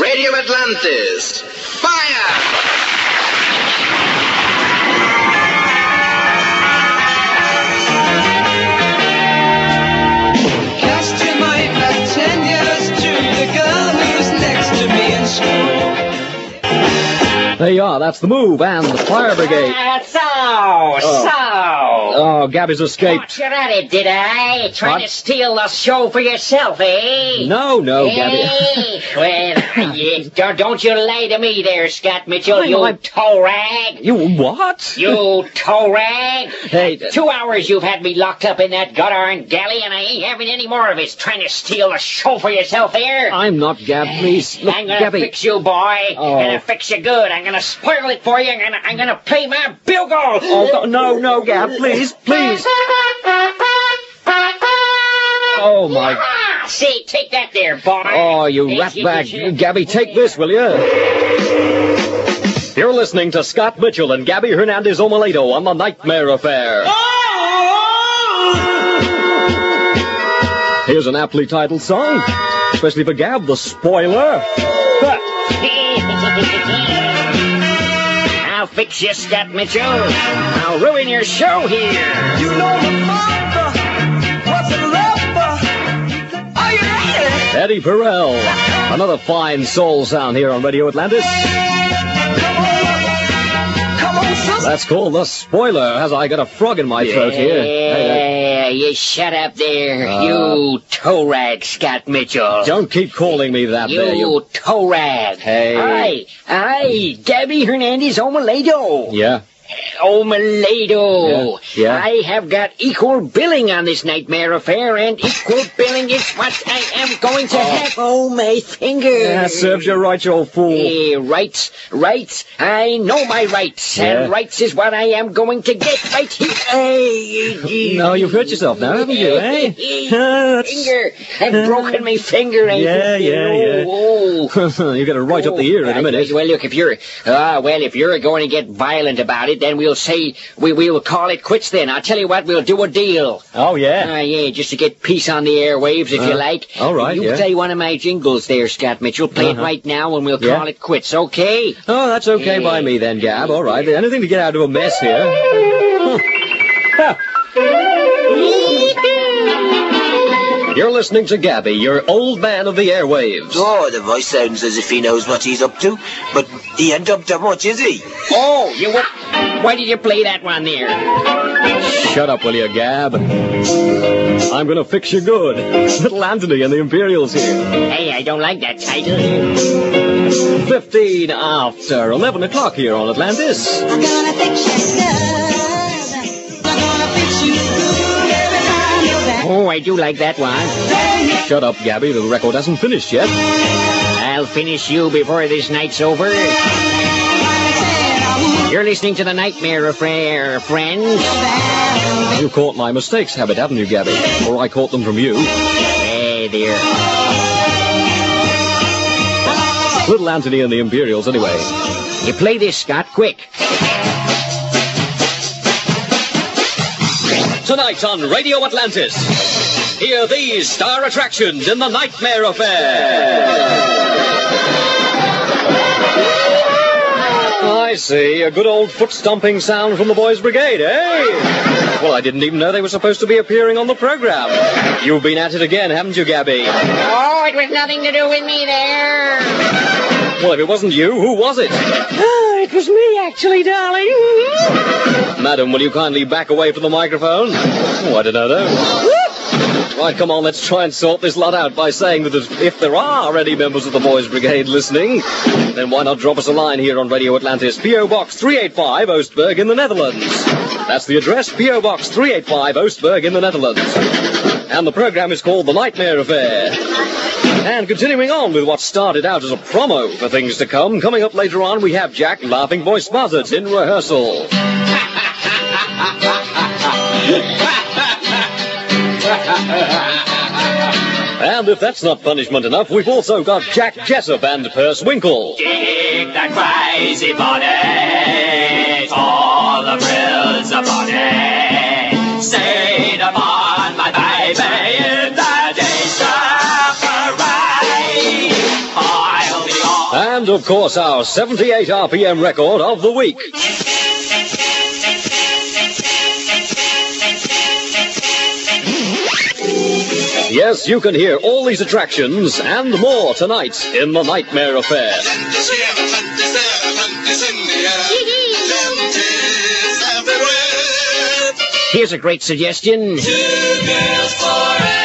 Radio Atlantis. Fire! There you are, that's the move, and the fire brigade. Oh, Gabby's escaped. Caught you at it, did I? Trying to steal the show for yourself, eh? No, Gabby. Well, don't you lie to me there, Scott Mitchell, you toe rag. You what? You toe rag. Hey, 2 hours you've had me locked up in that god-darn galley, and I ain't having any more of it. Trying to steal the show for yourself there. I'm not, Gab, please. Look, I'm gonna Gabby. fix you, boy. Oh. I'm gonna fix you good. I'm gonna spoil it for you. I'm gonna play my bugle. Oh, no, Gab, please. Oh, my... See, take that there, boy. Oh, you ratbag. Gabby, take this, will you? You're listening to Scott Mitchell and Gabby Hernandez Omeledo on The Nightmare Affair. Here's an aptly titled song, especially for Gab, the spoiler. I'll fix you, Scott Mitchell. I'll ruin your show here. You know my mother was a lover. Are you ready? Eddie Perel. Another fine soul sound here on Radio Atlantis. Come on, sister. That's called The Spoiler, as I got a frog in my throat here. Yeah, you shut up there, you toe rag, Scott Mitchell. Don't keep calling me that there, You toe rag. Hey. Aye, Gabby Hernandez Omeledo. Yeah. Omeledo. Yeah. I have got equal billing on this Nightmare Affair, and equal billing is what I am going to have. Oh, my finger. Yeah, serves you right, you old fool. Rights. I know my rights, and rights is what I am going to get right here. No, you've hurt yourself now, haven't you, eh? Finger. I've broken my finger. Yeah. Oh. You get it right up the ear in a minute. Well, look, if you're going to get violent about it, then we'll say we'll call it quits. Then I'll tell you what, we'll do a deal. Oh yeah. Yeah, just to get peace on the airwaves, if you like. All right. You play one of my jingles there, Scott Mitchell. Play it right now, and we'll call it quits. Okay? Oh, that's okay by me then, Gab. All right. Anything to get out of a mess here. You're listening to Gabby, your old man of the airwaves. Oh, the voice sounds as if he knows what he's up to, but he ain't up to much, is he? Oh, why did you play that one there? Shut up, will you, Gab? I'm gonna fix you good. Little Anthony and the Imperials here. Hey, I don't like that title. 15 after 11 o'clock here on Atlantis. I'm gonna fix you good. I'm gonna fix you good every time you're back. Oh, I do like that one. Shut up, Gabby. The record hasn't finished yet. I'll finish you before this night's over. You're listening to the Nightmare Affair, friends. You caught my mistakes habit, haven't you, Gabby? Or I caught them from you. Hey, dear. Little Anthony and the Imperials, anyway. You play this, Scott, quick. Tonight on Radio Atlantis, hear these star attractions in the Nightmare Affair. I see. A good old foot-stomping sound from the Boys Brigade, eh? Well, I didn't even know they were supposed to be appearing on the program. You've been at it again, haven't you, Gabby? Oh, it was nothing to do with me there. Well, if it wasn't you, who was it? Oh, it was me, actually, darling. Madam, will you kindly back away from the microphone? Oh, I don't know, though. Right, come on, let's try and sort this lot out by saying that if there are any members of the Boys Brigade listening, then why not drop us a line here on Radio Atlantis, P.O. Box 385, Oostburg in the Netherlands. That's the address, P.O. Box 385, Oostburg in the Netherlands. And the program is called The Nightmare Affair. And continuing on with what started out as a promo for things to come, coming up later on we have Jack Laughing Voice Buzzards in rehearsal. And if that's not punishment enough, we've also got Jack Jessup and Perce Winkle. Dig that crazy body, all the thrills upon it. Stayed upon my baby in the day chaperay. I'll be all And, of course, our 78 RPM record of the week. Yes, you can hear all these attractions and more tonight in The Nightmare Affair. Here's a great suggestion. Two girls forever.